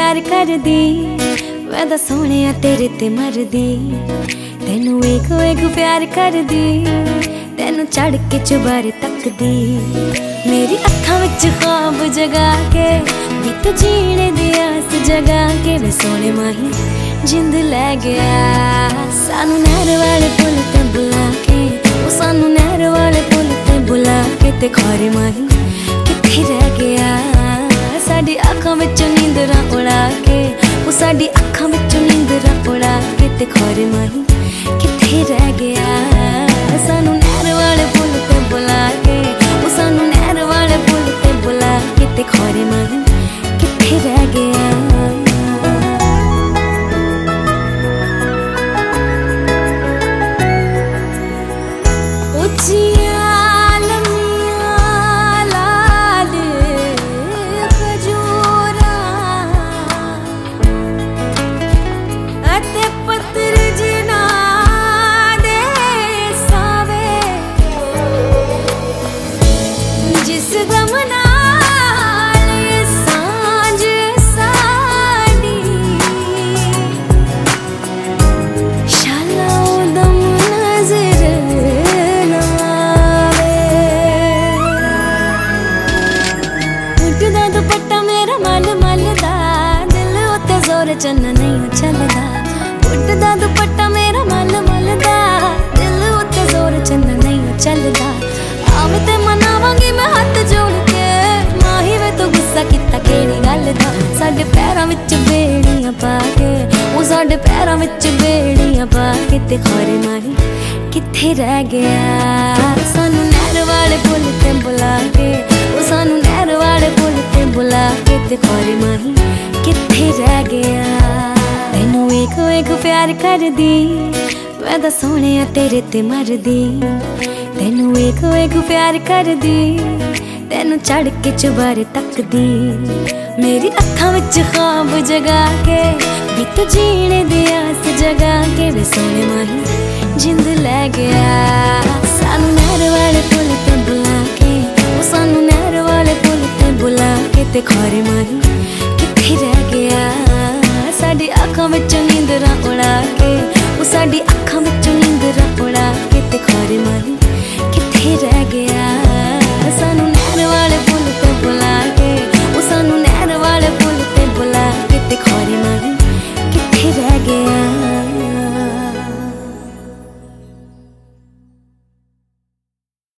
प्यार कर दी मैं तो सोने तेरे ते मर दी तेनू वेख वेख प्यार कर दी तेनू चढ़ के चुबारे तक दी मेरी अखां विच ख्वाब जगा के भी तू जीने दी आस जगा के वे सोने माही जिंद लै गया सानू नहर वाले पुल ते बुला के ओ सानू नहर वाले पुल ते बुला के ते खारे माही किथे रह गया साडी अखां विचों नींदरां उड़ा के ओ साडी अखां विचों नींदरां उड़ा के ते खारे माही किथे रह गया सानू नहर वाले पुल ते बुला के ओ सानू नहर वाले पुल ते बुला के ते खारे माही किथे रह गया चन्ना नहीं चलदा उड़दा दुपट्टा मेरा मल मलदा दिल उत्ते जोर चन्ना नहीं चलदा आवे ते मनावांगी मैं हाथ जोड़ के माही वे तो गुस्सा किता केड़ी गल दा साडे पैरां विच बेड़ियां पा के ओ साडे पैरां विच बेड़ियां पा के ते खारे माही किथे रह गया सानू नहर वाले पुल ते बुला के ओ सानू नहर वाले पुल ते बुला के ते खारे माही किथे रह गया तेनू वेख वेख प्यार कर दी मैं तो सोने तेरे ते मर दी तेनू वेख वेख प्यार कर दी तेनू चढ़ के चुबारे तक दी मेरी अखां विच ख्वाब जगा के भी तू जीने दी आस जगा के वे सोने माही जिंद लै गया सानू नहर वाले पुल ते बुला के ओ सानू नहर वाले पुल ते बुला के ते खारे माही किथे रह गया साडी अखां विचों नींदरां उड़ा के ओ साडी अखां विचों